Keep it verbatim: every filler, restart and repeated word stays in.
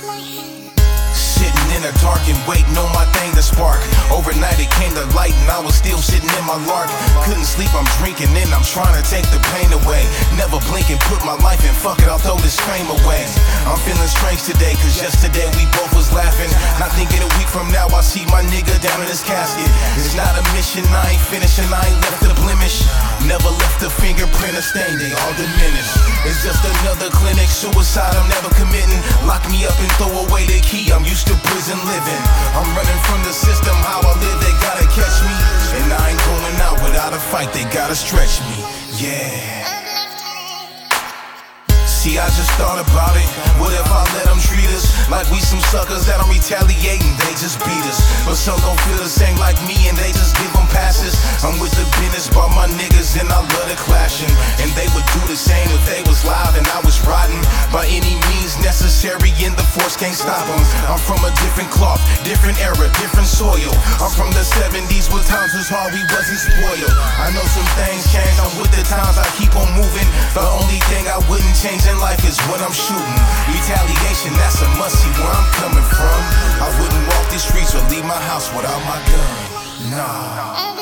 Sitting in the dark and waiting on my thing to spark. Overnight it came to light and I was still sitting in my lark. Couldn't sleep, I'm drinking and I'm trying to take the pain away. Never blink and put my life in, fuck it, I'll throw this fame away. I'm feeling strange today, cause yesterday we both was laughing. Not thinking a week from now I see my nigga down in his casket. It's not a mission, I ain't finishing, I ain't left a blemish. Never left a fingerprint or stain, they all diminished. It's just another clinic, suicide I'm never committing. Lock me up and throw away the key, I'm used to prison living. I'm running from the system, how I live, they gotta catch me. And I ain't going out without a fight, they gotta stretch me, yeah. See, I just thought about it. What if I let them treat us like we some suckers that don't retaliate and they just beat us? But some don't feel the same like me and they just give them passes. I'm with the business, bought my niggas and I love the clashing. And they would do the same if they was live and I was rotten. By any means necessary and the force can't stop them. I'm from a different cloth, different era, different soil. I'm from the seventies where times was hard, we wasn't spoiled. I know some things change, I'm with the times, I keep on moving. The only thing I wouldn't change in life is when I'm shooting. Retaliation, that's a must see where I'm coming from. I wouldn't walk these streets or leave my house without my gun. Nah.